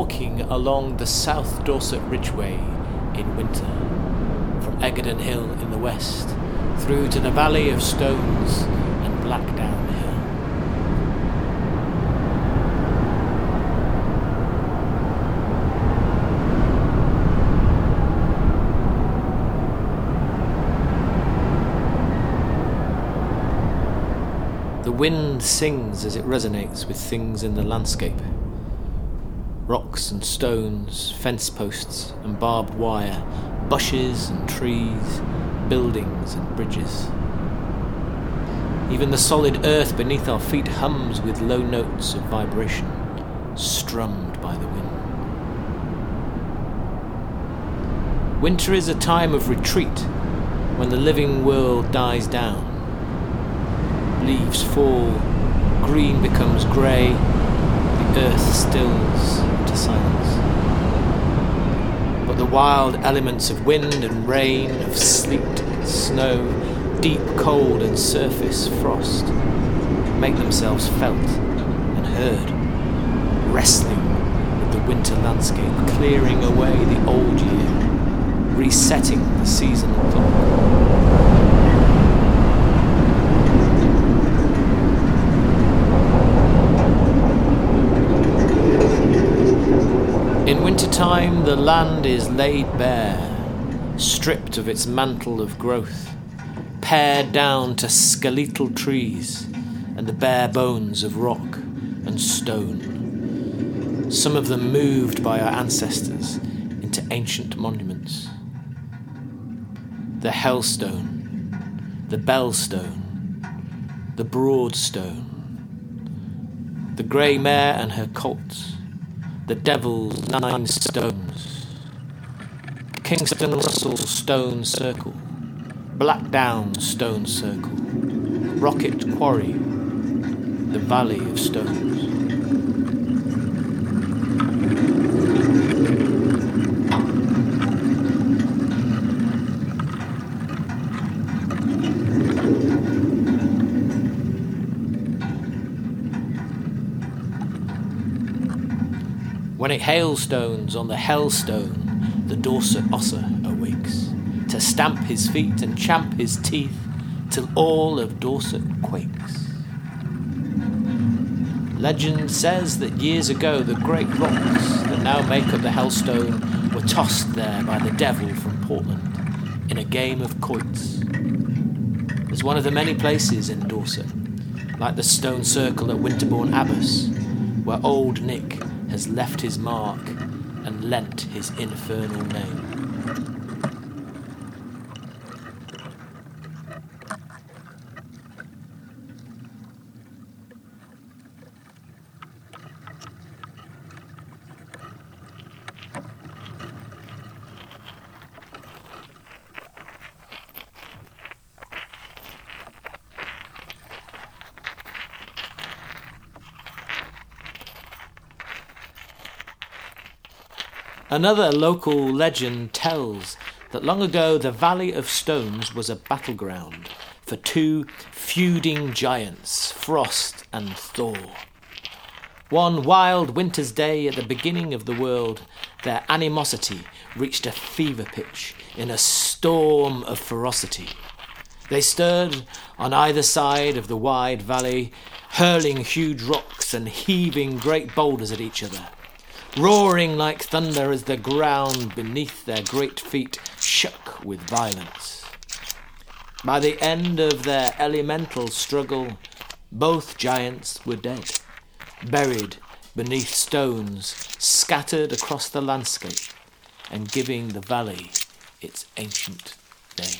walking along the South Dorset Ridgeway in winter, from Egerton Hill in the west, through to the Valley of Stones and Blackdown Hill. The wind sings as it resonates with things in the landscape. Rocks and stones, fence posts and barbed wire, bushes and trees, buildings and bridges. Even the solid earth beneath our feet hums with low notes of vibration, strummed by the wind. Winter is a time of retreat, when the living world dies down. Leaves fall, green becomes grey, the earth stills to silence. But the wild elements of wind and rain, of sleet and snow, deep cold and surface frost, make themselves felt and heard, wrestling with the winter landscape, clearing away the old year, resetting the seasonal clock. In wintertime, the land is laid bare, stripped of its mantle of growth, pared down to skeletal trees and the bare bones of rock and stone, some of them moved by our ancestors into ancient monuments. The Hellstone, the Bellstone, the Broadstone, the Grey Mare and her colts, the Devil's 9 Stones, Kingston Russell Stone Circle, Blackdown Stone Circle, Rocket Quarry, the Valley of Stones. When it hailstones on the Hellstone, the Dorset Osser awakes, to stamp his feet and champ his teeth, till all of Dorset quakes. Legend says that years ago the great rocks that now make up the Hellstone were tossed there by the devil from Portland in a game of quoits. It's one of the many places in Dorset, like the stone circle at Winterbourne Abbas, where old Nick has left his mark and lent his infernal name. Another local legend tells that long ago the Valley of Stones was a battleground for two feuding giants, Frost and Thor. One wild winter's day at the beginning of the world, their animosity reached a fever pitch in a storm of ferocity. They stirred on either side of the wide valley, hurling huge rocks and heaving great boulders at each other, roaring like thunder as the ground beneath their great feet shook with violence. By the end of their elemental struggle, both giants were dead, buried beneath stones scattered across the landscape and giving the valley its ancient name.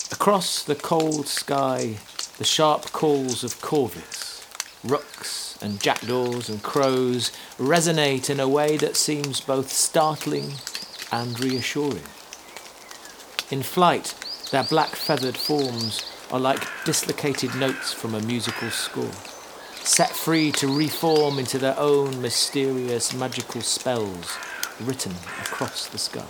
Across the cold sky, the sharp calls of corvids, rooks and jackdaws and crows resonate in a way that seems both startling and reassuring. In flight, their black feathered forms are like dislocated notes from a musical score, set free to reform into their own mysterious magical spells written across the sky.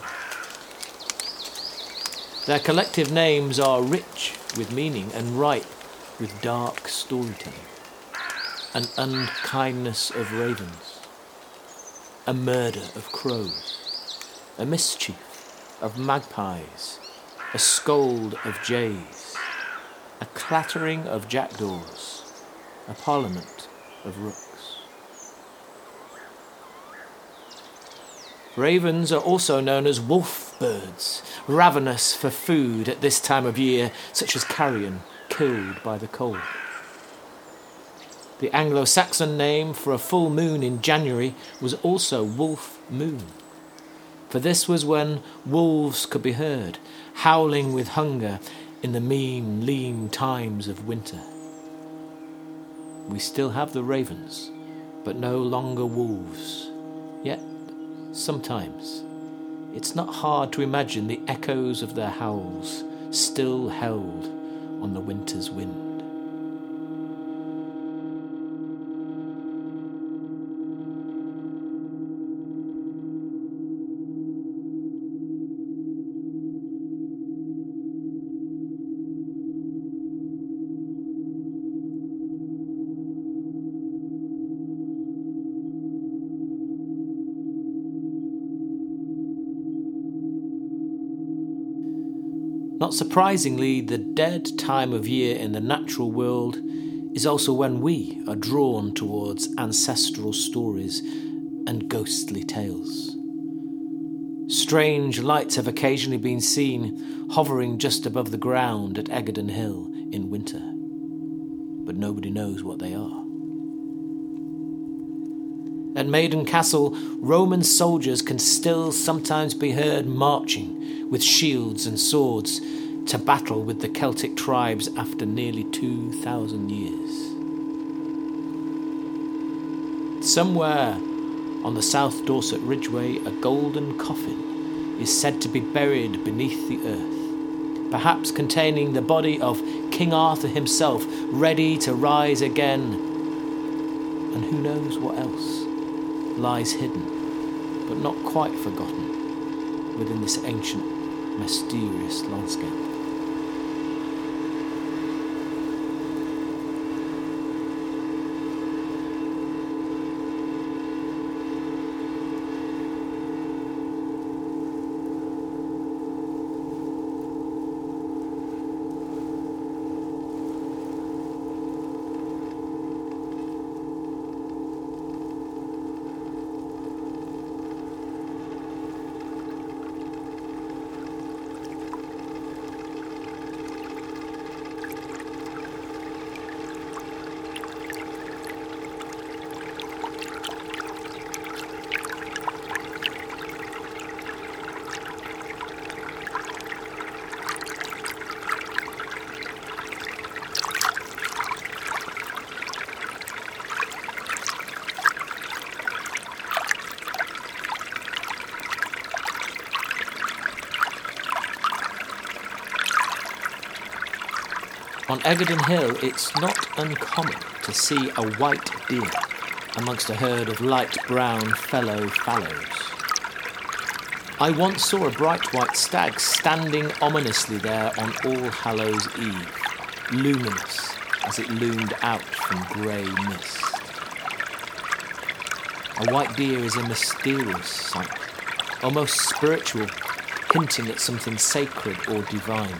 Their collective names are rich with meaning and ripe with dark storytelling. An unkindness of ravens, a murder of crows, a mischief of magpies, a scold of jays, a clattering of jackdaws, a parliament of rooks. Ravens are also known as wolf birds, ravenous for food at this time of year, such as carrion killed by the cold. The Anglo-Saxon name for a full moon in January was also wolf moon, for this was when wolves could be heard, howling with hunger in the mean, lean times of winter. We still have the ravens, but no longer wolves. Yet, sometimes, it's not hard to imagine the echoes of their howls still held on the winter's wind. Not surprisingly, the dead time of year in the natural world is also when we are drawn towards ancestral stories and ghostly tales. Strange lights have occasionally been seen hovering just above the ground at Egerton Hill in winter, but nobody knows what they are. At Maiden Castle, Roman soldiers can still sometimes be heard marching with shields and swords to battle with the Celtic tribes after nearly 2,000 years. Somewhere on the South Dorset Ridgeway, a golden coffin is said to be buried beneath the earth, perhaps containing the body of King Arthur himself, ready to rise again. And who knows what else lies hidden, but not quite forgotten, within this ancient, mysterious landscape. On Egerton Hill, it's not uncommon to see a white deer amongst a herd of light brown fellow fallows. I once saw a bright white stag standing ominously there on All Hallows Eve, luminous as it loomed out from grey mist. A white deer is a mysterious sight, almost spiritual, hinting at something sacred or divine.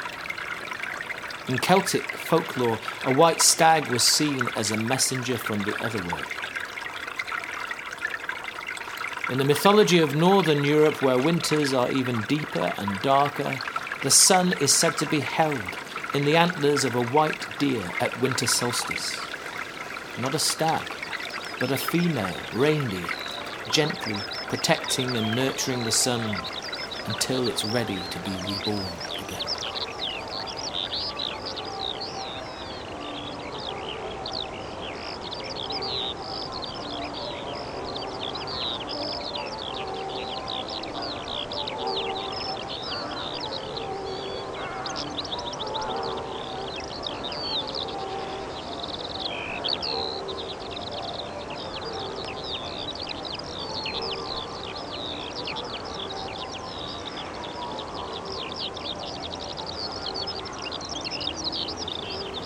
In Celtic folklore, a white stag was seen as a messenger from the otherworld. In the mythology of Northern Europe, where winters are even deeper and darker, the sun is said to be held in the antlers of a white deer at winter solstice. Not a stag, but a female reindeer, gently protecting and nurturing the sun until it's ready to be reborn again.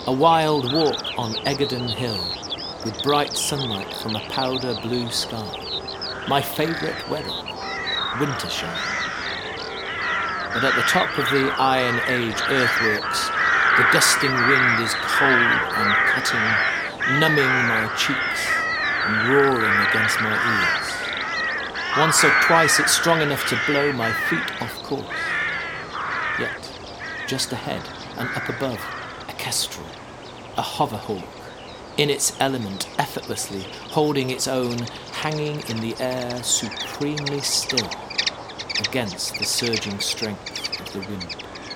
A wild walk on Egerton Hill, with bright sunlight from a powder blue sky. My favourite weather, winter shine. But at the top of the Iron Age earthworks, the dusting wind is cold and cutting, numbing my cheeks and roaring against my ears. Once or twice it's strong enough to blow my feet off course. Yet, just ahead and up above, a kestrel, a hoverhawk, in its element, effortlessly holding its own, hanging in the air supremely still against the surging strength of the wind.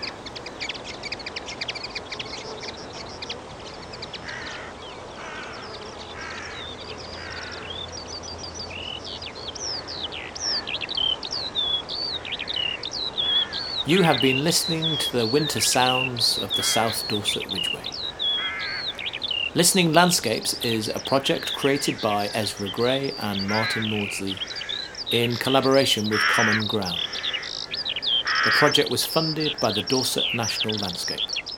You have been listening to the winter sounds of the South Dorset Ridgeway. Listening Landscapes is a project created by Ezra Gray and Martin Maudsley in collaboration with Common Ground. The project was funded by the Dorset National Landscape.